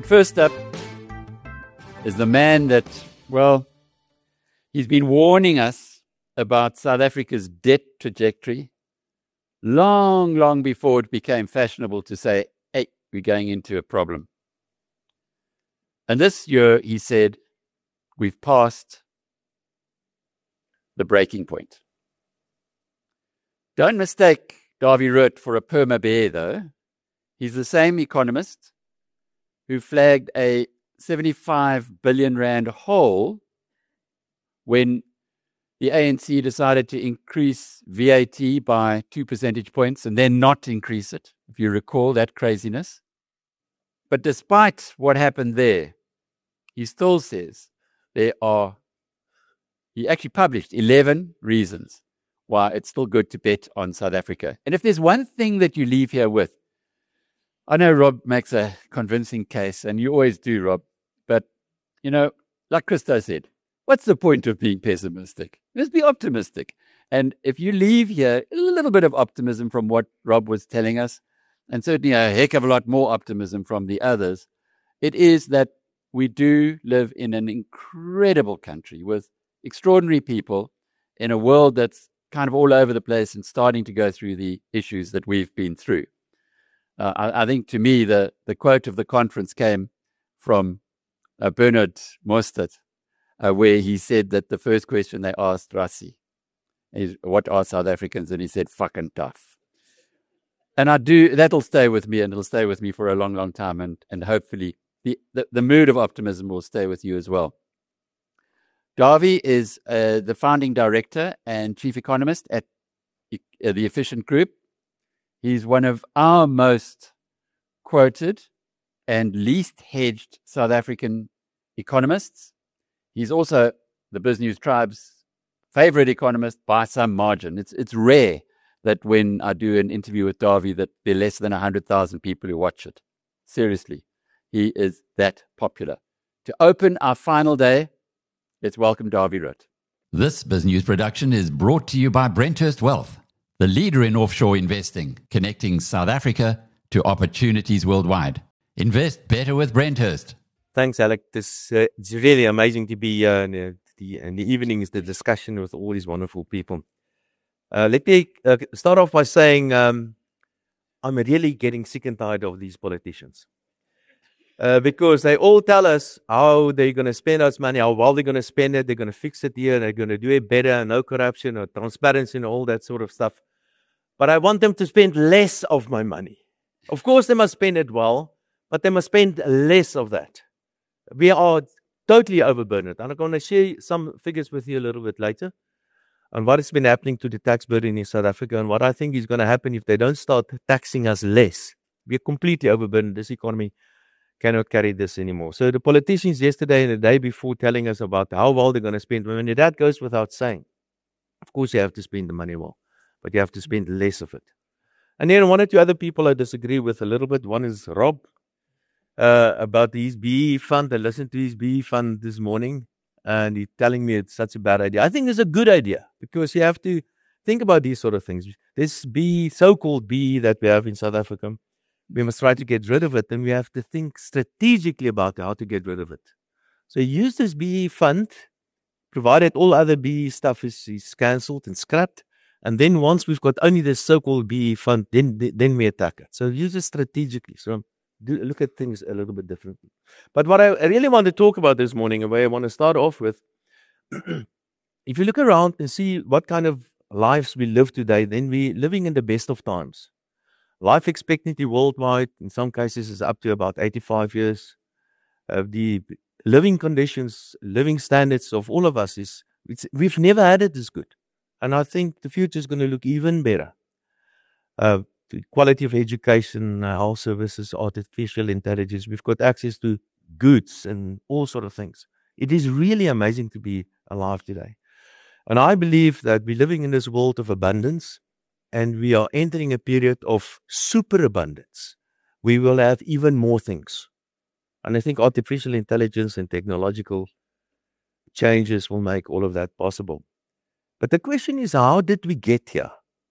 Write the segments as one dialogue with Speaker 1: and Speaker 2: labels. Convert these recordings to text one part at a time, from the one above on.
Speaker 1: But first up is the man that, well, he's been warning us about South Africa's debt trajectory long before it became fashionable to say, hey, we're going into a problem. And this year, he said, we've passed the breaking point. Don't mistake Davy Rood for a perma bear, though. He's the same economist who flagged a 75 billion rand hole when the ANC decided to increase VAT by 2 percentage points and then not increase it, if you recall that craziness. But despite what happened there, he still says he actually published 11 reasons why it's still good to bet on South Africa. And if there's one thing that you leave here with, I know Rob makes a convincing case, and you always do, Rob, but, like Christo said, what's the point of being pessimistic? Just be optimistic. And if you leave here a little bit of optimism from what Rob was telling us, and certainly a heck of a lot more optimism from the others, it is that we do live in an incredible country with extraordinary people in a world that's kind of all over the place and starting to go through the issues that we've been through. I think, to me, the quote of the conference came from Bernard Mostert, where he said that the first question they asked Rassie is, what are South Africans? And he said, fucking tough. And that'll stay with me, and it'll stay with me for a long time, and hopefully the mood of optimism will stay with you as well. Davy is the founding director and chief economist at the Efficient Group. He's one of our most quoted and least hedged South African economists. He's also the BizNews Tribe's favorite economist by some margin. It's rare that when I do an interview with Davy that there are less than 100,000 people who watch it. Seriously, he is that popular. To open our final day, let's welcome Davy Rood.
Speaker 2: This BizNews production is brought to you by Brenthurst Wealth, the leader in offshore investing, connecting South Africa to opportunities worldwide. Invest better with Brenthurst.
Speaker 3: Thanks, Alec. It's really amazing to be here in the evenings, the discussion with all these wonderful people. Let me start off by saying I'm really getting sick and tired of these politicians. Because they all tell us how they're going to spend us money, how well they're going to spend it, they're going to fix it here, they're going to do it better, no corruption or transparency and all that sort of stuff. But I want them to spend less of my money. Of course, they must spend it well, but they must spend less of that. We are totally overburdened. And I'm going to share some figures with you a little bit later on what has been happening to the tax burden in South Africa and what I think is going to happen if they don't start taxing us less. We're completely overburdened. This economy cannot carry this anymore. So the politicians yesterday and the day before telling us about how well they're going to spend money, that goes without saying. Of course, you have to spend the money well, but you have to spend less of it. And then one or two other people I disagree with a little bit. One is Rob about his BE fund. I listened to his BE fund this morning, and he's telling me it's such a bad idea. I think it's a good idea because you have to think about these sort of things. This BE, so-called BE that we have in South Africa, we must try to get rid of it, and we have to think strategically about how to get rid of it. So use this BE fund, provided all other BE stuff is cancelled and scrapped, and then once we've got only this so-called BE fund, then we attack it. So use it strategically. So look at things a little bit differently. But what I really want to talk about this morning, and where I want to start off with, if you look around and see what kind of lives we live today, then we're living in the best of times. Life expectancy worldwide, in some cases, is up to about 85 years. The living conditions, living standards of all of us we've never had it this good. And I think the future is going to look even better. The quality of education, health services, artificial intelligence, we've got access to goods and all sort of things. It is really amazing to be alive today. And I believe that we're living in this world of abundance, and we are entering a period of superabundance. We will have even more things. And I think artificial intelligence and technological changes will make all of that possible. But the question is, how did we get here?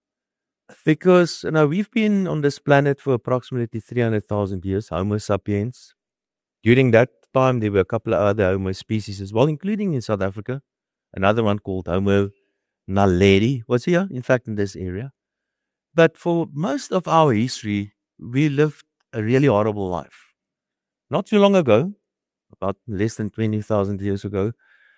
Speaker 3: Because we've been on this planet for approximately 300,000 years, Homo sapiens. During that time, there were a couple of other Homo species as well, including in South Africa. Another one called Homo naledi was here, in fact, in this area. But for most of our history, we lived a really horrible life. Not too long ago, about less than 20,000 years ago,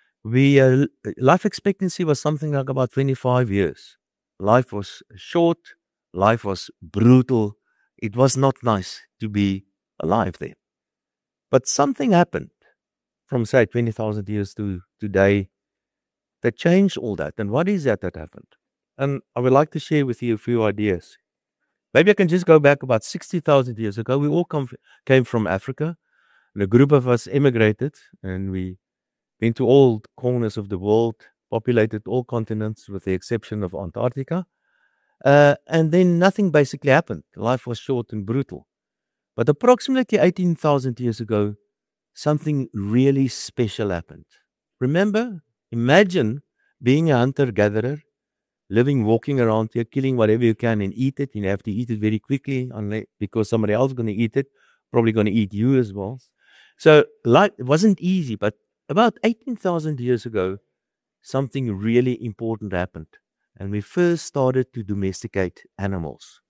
Speaker 3: life expectancy was something like about 25 years. Life was short, life was brutal. It was not nice to be alive there. But something happened from, say, 20,000 years to today that changed all that. And what is that happened? And I would like to share with you a few ideas. Maybe I can just go back about 60,000 years ago. We all came from Africa. And a group of us emigrated, and we went to all corners of the world, populated all continents with the exception of Antarctica. And then nothing basically happened. Life was short and brutal. But approximately 18,000 years ago, something really special happened. Remember, imagine being a hunter-gatherer, walking around here, killing whatever you can and eat it. You have to eat it very quickly because somebody else is going to eat it, probably going to eat you as well. So life, it wasn't easy, but about 18,000 years ago, something really important happened. And we first started to domesticate animals.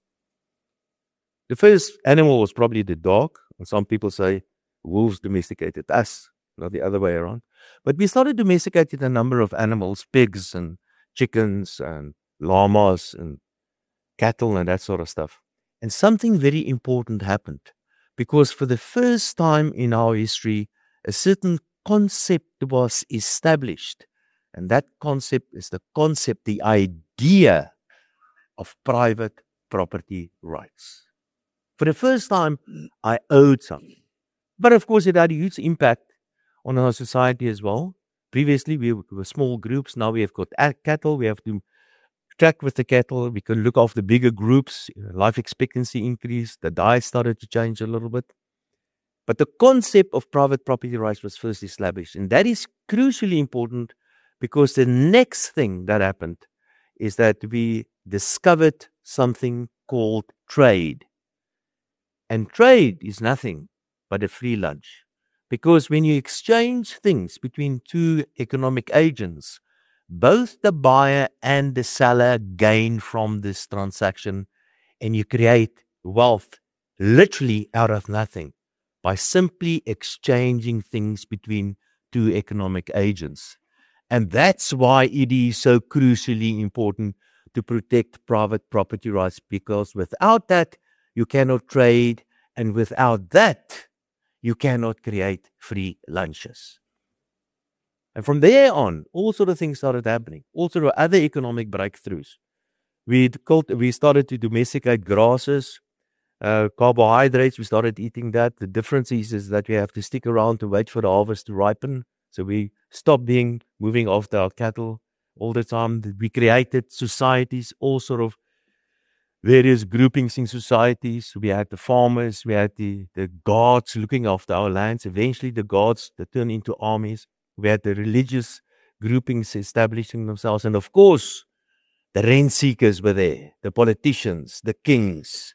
Speaker 3: The first animal was probably the dog. And some people say wolves domesticated us, not the other way around. But we started domesticating a number of animals, pigs and chickens and llamas and cattle and that sort of stuff. And something very important happened. Because for the first time in our history, a certain concept was established. And that concept is the idea of private property rights. For the first time, I owed something. But of course, it had a huge impact on our society as well. Previously, we were small groups. Now we have got cattle. We have to track with the cattle. We can look after bigger groups. Life expectancy increased. The diet started to change a little bit. But the concept of private property rights was first established. And that is crucially important because the next thing that happened is that we discovered something called trade. And trade is nothing but a free lunch. Because when you exchange things between two economic agents, both the buyer and the seller gain from this transaction, and you create wealth literally out of nothing by simply exchanging things between two economic agents. And that's why it is so crucially important to protect private property rights, because without that, you cannot trade, and without that, you cannot create free lunches. And from there on, all sort of things started happening. All sort of other economic breakthroughs. We started to domesticate grasses, carbohydrates. We started eating that. The difference is that we have to stick around to wait for the harvest to ripen. So we stopped moving after our cattle all the time. We created societies, all sort of various groupings in societies. We had the farmers, we had the guards looking after our lands. Eventually the guards that turned into armies. We had the religious groupings establishing themselves. And of course, the rent seekers were there, the politicians, the kings.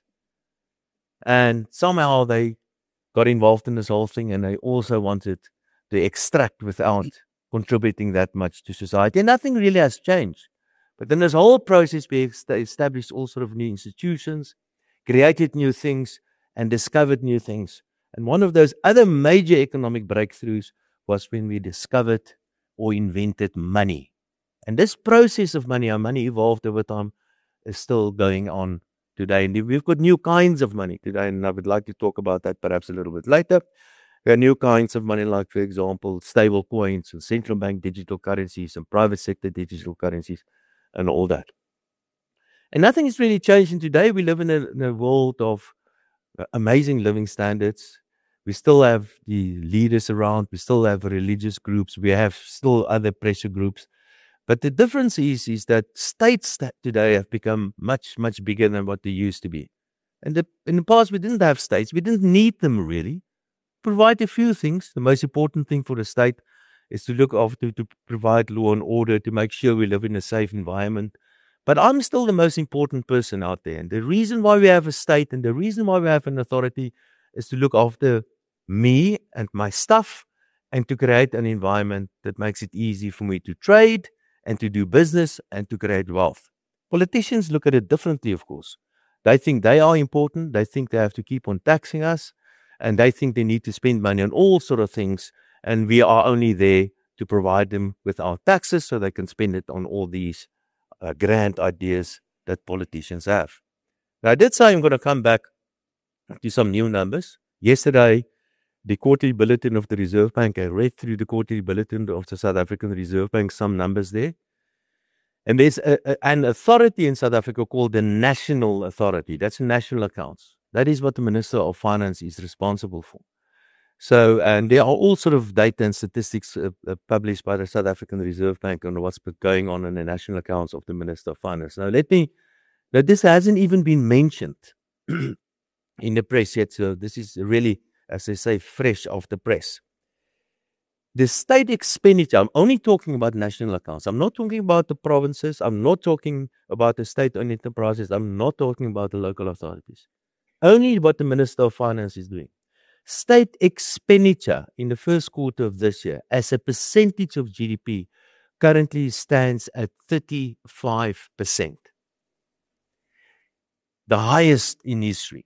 Speaker 3: And somehow they got involved in this whole thing, and they also wanted to extract without contributing that much to society. And nothing really has changed. But in this whole process, we established all sort of new institutions, created new things, and discovered new things. And one of those other major economic breakthroughs was when we discovered or invented money. And this process of money, how money evolved over time, is still going on today. And we've got new kinds of money today, and I would like to talk about that perhaps a little bit later. There are new kinds of money, like, for example, stable coins and central bank digital currencies and private sector digital currencies and all that. And nothing is really changing today. We live in a world of amazing living standards. We still have the leaders around. We still have religious groups. We have still other pressure groups. But the difference is that states that today have become much, much bigger than what they used to be. And in the past, we didn't have states. We didn't need them, really. Provide a few things. The most important thing for the state is to look after, to provide law and order, to make sure we live in a safe environment. But I'm still the most important person out there. And the reason why we have a state and the reason why we have an authority is to look after me and my stuff, and to create an environment that makes it easy for me to trade and to do business and to create wealth. Politicians look at it differently, of course. They think they are important. They think they have to keep on taxing us, and they think they need to spend money on all sort of things, and we are only there to provide them with our taxes so they can spend it on all these grand ideas that politicians have. Now, I did say I'm going to come back to some new numbers. Yesterday, the quarterly bulletin of the Reserve Bank, I read through the quarterly bulletin of the South African Reserve Bank, some numbers there. And there's an authority in South Africa called the National Authority. That's national accounts. That is what the Minister of Finance is responsible for. So, and there are all sort of data and statistics published by the South African Reserve Bank on what's going on in the national accounts of the Minister of Finance. Now, this hasn't even been mentioned in the press yet. So this is really, as they say, fresh off the press. The state expenditure, I'm only talking about national accounts. I'm not talking about the provinces. I'm not talking about the state-owned enterprises. I'm not talking about the local authorities. Only what the Minister of Finance is doing. State expenditure in the first quarter of this year as a percentage of GDP currently stands at 35%. The highest in history.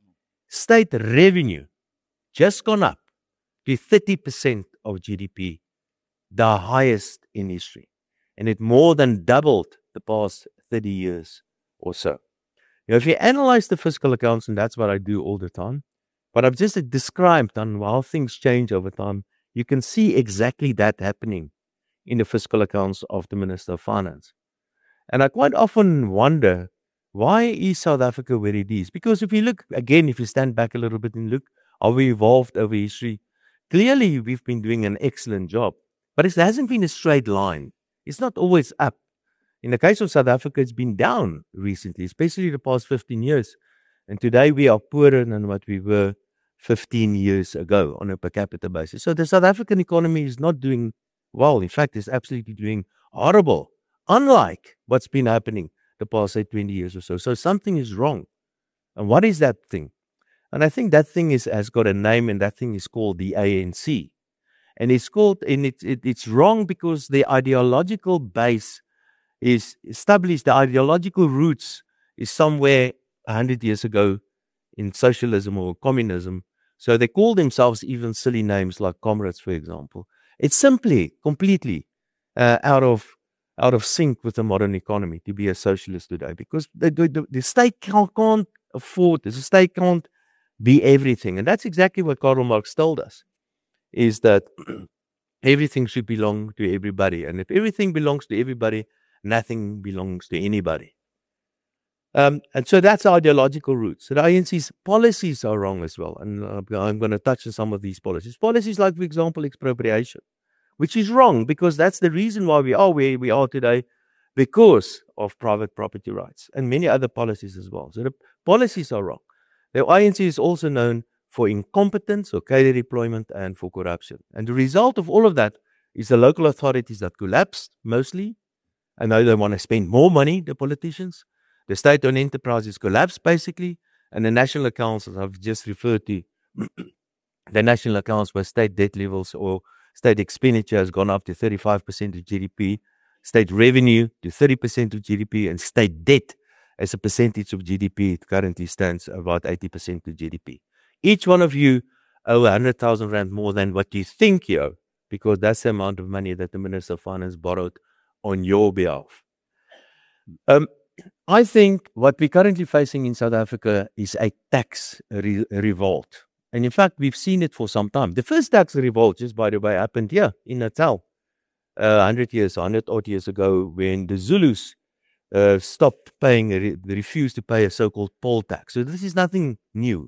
Speaker 3: State revenue just gone up to 30% of GDP, the highest in history. And it more than doubled the past 30 years or so. Now, if you analyze the fiscal accounts, and that's what I do all the time, but I've just described on how things change over time, you can see exactly that happening in the fiscal accounts of the Minister of Finance. And I quite often wonder, why is South Africa where it is? Because if you look, again, if you stand back a little bit and look how we evolved over history, clearly we've been doing an excellent job. But it hasn't been a straight line. It's not always up. In the case of South Africa, it's been down recently, especially the past 15 years. And today we are poorer than what we were 15 years ago on a per capita basis. So the South African economy is not doing well. In fact, it's absolutely doing horrible, unlike what's been happening the past, say, 20 years or so. So something is wrong. And what is that thing? And I think that thing has got a name, and that thing is called the ANC. And it's called, and it's wrong because the ideological base is established, the ideological roots is somewhere 100 years ago in socialism or communism. So they call themselves even silly names like comrades, for example. It's simply completely out of sync with the modern economy to be a socialist today, because the state can't afford this. The state can't be everything. And that's exactly what Karl Marx told us, is that everything should belong to everybody. And if everything belongs to everybody, nothing belongs to anybody. And so that's ideological roots. So the ANC's policies are wrong as well. And I'm going to touch on some of these policies. Policies like, for example, expropriation, which is wrong because that's the reason why we are where we are today, because of private property rights and many other policies as well. So the policies are wrong. The ANC is also known for incompetence or cadre deployment and for corruption. And the result of all of that is the local authorities that collapsed mostly. And now they want to spend more money, the politicians. The state-owned enterprises collapsed basically. And the national accounts, as I've just referred to, the national accounts where state debt levels or state expenditure has gone up to 35% of GDP, state revenue to 30% of GDP, and state debt as a percentage of GDP, it currently stands about 80% of GDP. Each one of you owe 100,000 Rand more than what you think you owe, because that's the amount of money that the Minister of Finance borrowed on your behalf. I think what we're currently facing in South Africa is a tax revolt. And in fact, we've seen it for some time. The first tax revolt, just by the way, happened here in Natal 100 odd years ago, when the Zulus stopped paying, they refused to pay a so-called poll tax. So this is nothing new.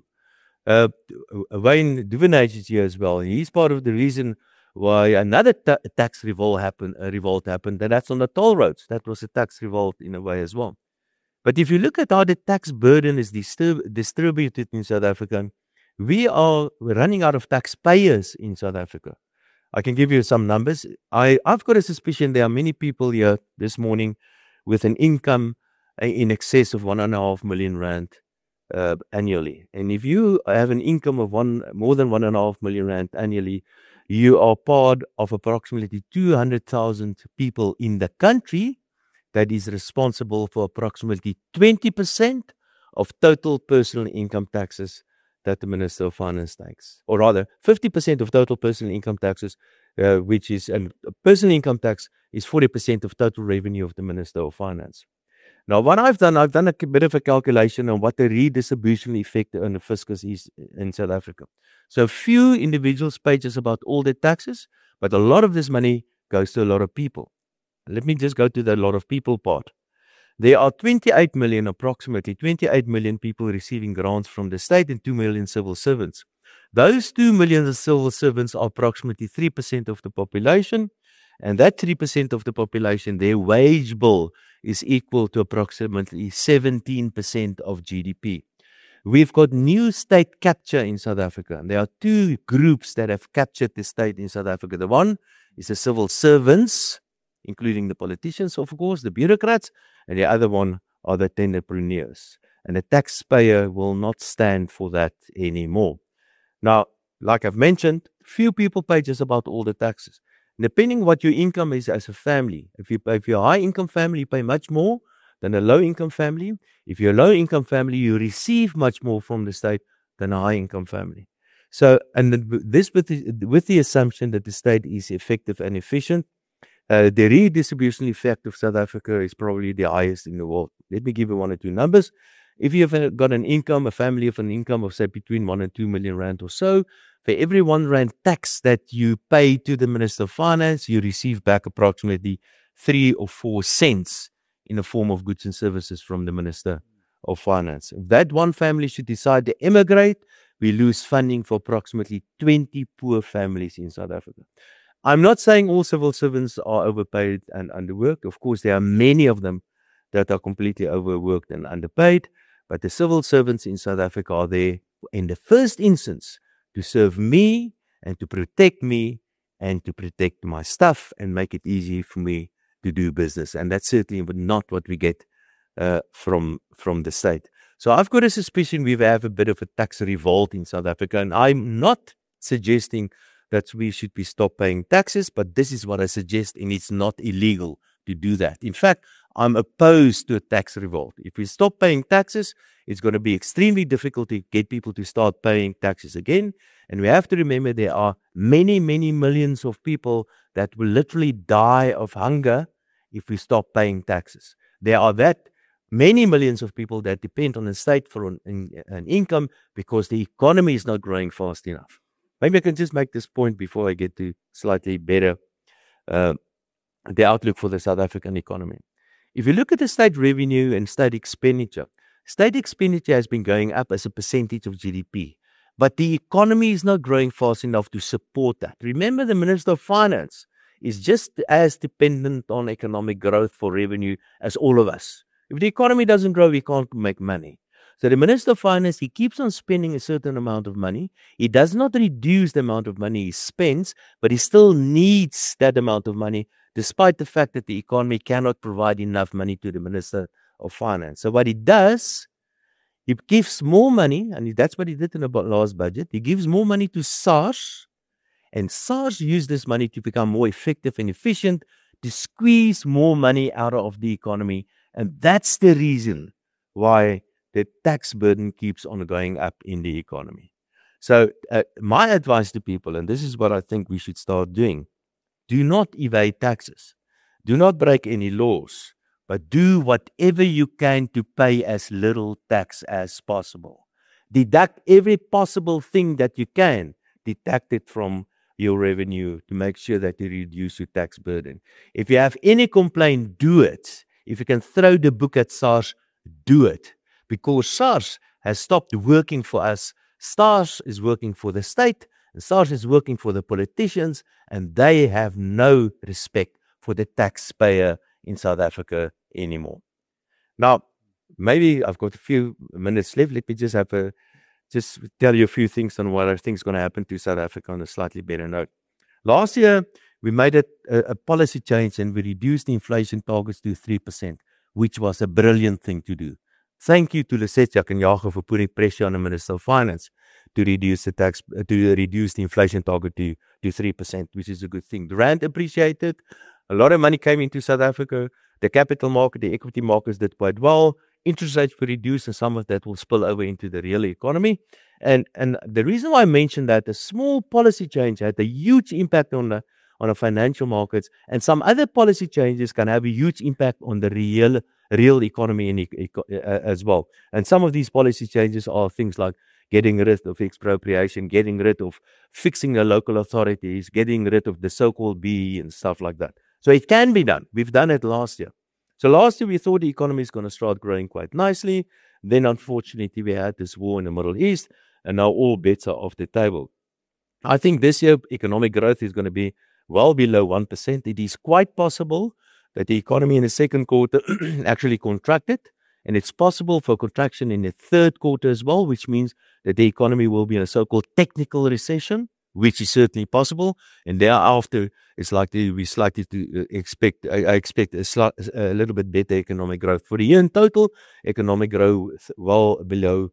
Speaker 3: Wayne Duvenage is here as well. He's part of the reason why another tax revolt happened, and that's on the toll roads. That was a tax revolt in a way as well. But if you look at how the tax burden is distributed in South Africa, we're running out of taxpayers in South Africa. I can give you some numbers. I've got a suspicion there are many people here this morning with an income in excess of 1.5 million Rand annually. And if you have an income of more than 1.5 million rand annually, you are part of approximately 200,000 people in the country that is responsible for approximately 20% of total personal income taxes that the Minister of Finance takes. Or rather, 50% of total personal income taxes, which is, and personal income tax is 40% of total revenue of the Minister of Finance. Now, what I've done a bit of a calculation on what the redistribution effect on the fiscus is in South Africa. So few individuals pay just about all their taxes, but a lot of this money goes to a lot of people. Let me just go to the lot of people part. There are 28 million, approximately 28 million people receiving grants from the state and 2 million civil servants. Those 2 million civil servants are approximately 3% of the population, and that 3% of the population, their wage bill is equal to approximately 17% of GDP. We've got new state capture in South Africa. And there are two groups that have captured the state in South Africa. The one is the civil servants, including the politicians, of course, the bureaucrats, and the other one are the tenderpreneurs. And the taxpayer will not stand for that anymore. Now, like I've mentioned, few people pay just about all the taxes. Depending what your income is as a family, if you're a high-income family, you pay much more than a low-income family. If you're a low-income family, you receive much more from the state than a high-income family. So, and this with the assumption that the state is effective and efficient, the redistribution effect of South Africa is probably the highest in the world. Let me give you one or two numbers. If you've got an income, a family of an income of say between 1 and 2 million rand or so, for every 1 rand tax that you pay to the Minister of Finance, you receive back approximately 3 or 4 cents in the form of goods and services from the Minister of Finance. If that one family should decide to emigrate, we lose funding for approximately 20 poor families in South Africa. I'm not saying all civil servants are overpaid and underworked. Of course, there are many of them that are completely overworked and underpaid, but the civil servants in South Africa are there in the first instance to serve me and to protect me and to protect my stuff and make it easy for me to do business. And that's certainly not what we get from the state. So I've got a suspicion we have a bit of a tax revolt in South Africa, and I'm not suggesting that we should be stop paying taxes, but this is what I suggest, and it's not illegal to do that. In fact, I'm opposed to a tax revolt. If we stop paying taxes, it's going to be extremely difficult to get people to start paying taxes again. And we have to remember there are many, many millions of people that will literally die of hunger if we stop paying taxes. There are that many millions of people that depend on the state for an income because the economy is not growing fast enough. Maybe I can just make this point before I get to slightly better the outlook for the South African economy. If you look at the state revenue and state expenditure has been going up as a percentage of GDP, but the economy is not growing fast enough to support that. Remember, the Minister of Finance is just as dependent on economic growth for revenue as all of us. If the economy doesn't grow, we can't make money. So the Minister of Finance, he keeps on spending a certain amount of money. He does not reduce the amount of money he spends, but he still needs that amount of money, despite the fact that the economy cannot provide enough money to the Minister of Finance. So what he does, he gives more money, and that's what he did in the last budget. He gives more money to SARS, and SARS used this money to become more effective and efficient, to squeeze more money out of the economy. And that's the reason why the tax burden keeps on going up in the economy. So my advice to people, and this is what I think we should start doing, do not evade taxes. Do not break any laws, but do whatever you can to pay as little tax as possible. Deduct every possible thing that you can, deduct it from your revenue to make sure that you reduce your tax burden. If you have any complaint, do it. If you can throw the book at SARS, do it. Because SARS has stopped working for us. SARS is working for the state, and SARS is working for the politicians, and they have no respect for the taxpayer in South Africa anymore. Now, maybe I've got a few minutes left. Let me just tell you a few things on what I think is going to happen to South Africa on a slightly better note. Last year, we made a policy change and we reduced the inflation targets to 3%, which was a brilliant thing to do. Thank you to Lesetja Kganyago for putting pressure on the Minister of Finance to reduce the inflation target to 3%, which is a good thing. The rand appreciated. A lot of money came into South Africa. The capital market, the equity markets did quite well. Interest rates were reduced, and some of that will spill over into the real economy. And the reason why I mentioned that, a small policy change had a huge impact on the financial markets, and some other policy changes can have a huge impact on the real economy as well. And some of these policy changes are things like getting rid of expropriation, getting rid of fixing the local authorities, getting rid of the so-called BEE and stuff like that. So it can be done. We've done it last year. So last year we thought the economy is going to start growing quite nicely. Then unfortunately we had this war in the Middle East, and now all bets are off the table. I think this year economic growth is going to be well below 1%. It is quite possible that the economy in the second quarter actually contracted, and it's possible for contraction in the third quarter as well, which means that the economy will be in a so-called technical recession, which is certainly possible. And thereafter, it's likely we slightly to expect. I expect a little bit better economic growth for the year in total. Economic growth well below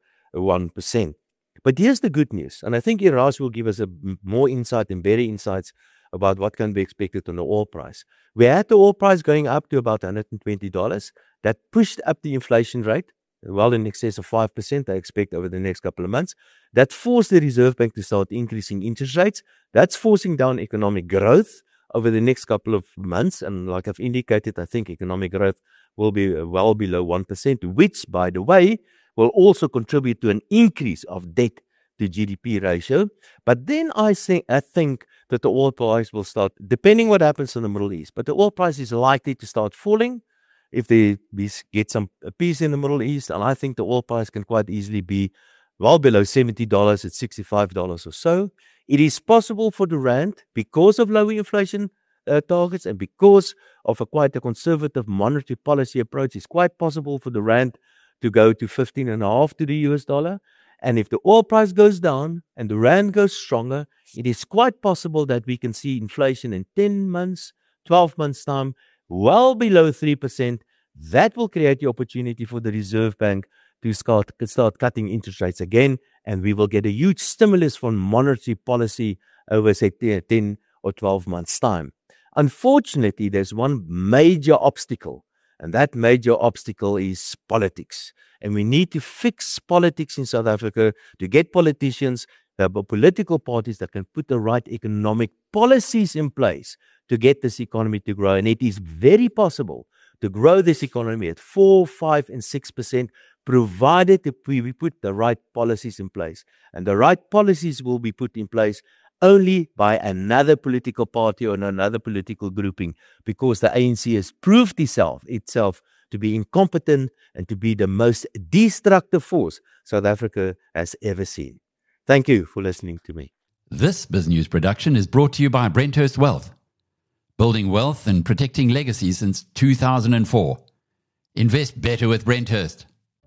Speaker 3: 1%. But here's the good news, and I think Iraz will give us more insight and better insights about what can be expected on the oil price. We had the oil price going up to about $120. That pushed up the inflation rate, well in excess of 5%, I expect, over the next couple of months. That forced the Reserve Bank to start increasing interest rates. That's forcing down economic growth over the next couple of months. And like I've indicated, I think economic growth will be well below 1%, which, by the way, will also contribute to an increase of debt to GDP ratio. But then I think that the oil price will start, depending what happens in the Middle East, but the oil price is likely to start falling if we get some peace in the Middle East. And I think the oil price can quite easily be well below $70 at $65 or so. It is possible for the rand, because of lower inflation targets and because of quite a conservative monetary policy approach, it's quite possible for the rand to go to 15.5 to the US dollar. And if the oil price goes down and the rand goes stronger, it is quite possible that we can see inflation in 10 months, 12 months' time, well below 3%. That will create the opportunity for the Reserve Bank to start cutting interest rates again, and we will get a huge stimulus from monetary policy over, say, 10 or 12 months' time. Unfortunately, there's one major obstacle, and that major obstacle is politics. And we need to fix politics in South Africa to get politicians, political parties that can put the right economic policies in place to get this economy to grow. And it is very possible to grow this economy at 4%, 5%, and 6%, provided that we put the right policies in place. And the right policies will be put in place only by another political party or another political grouping, because the ANC has proved itself to be incompetent and to be the most destructive force South Africa has ever seen. Thank you for listening to me.
Speaker 2: This BizNews production is brought to you by Brenthurst Wealth, building wealth and protecting legacy since 2004. Invest better with Brenthurst.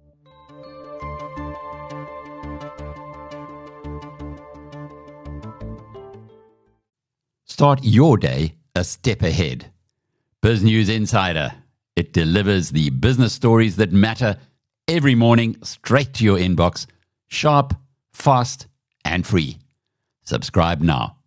Speaker 2: Start your day a step ahead. BizNews Insider. It delivers the business stories that matter every morning straight to your inbox, sharp, fast, and free. Subscribe now.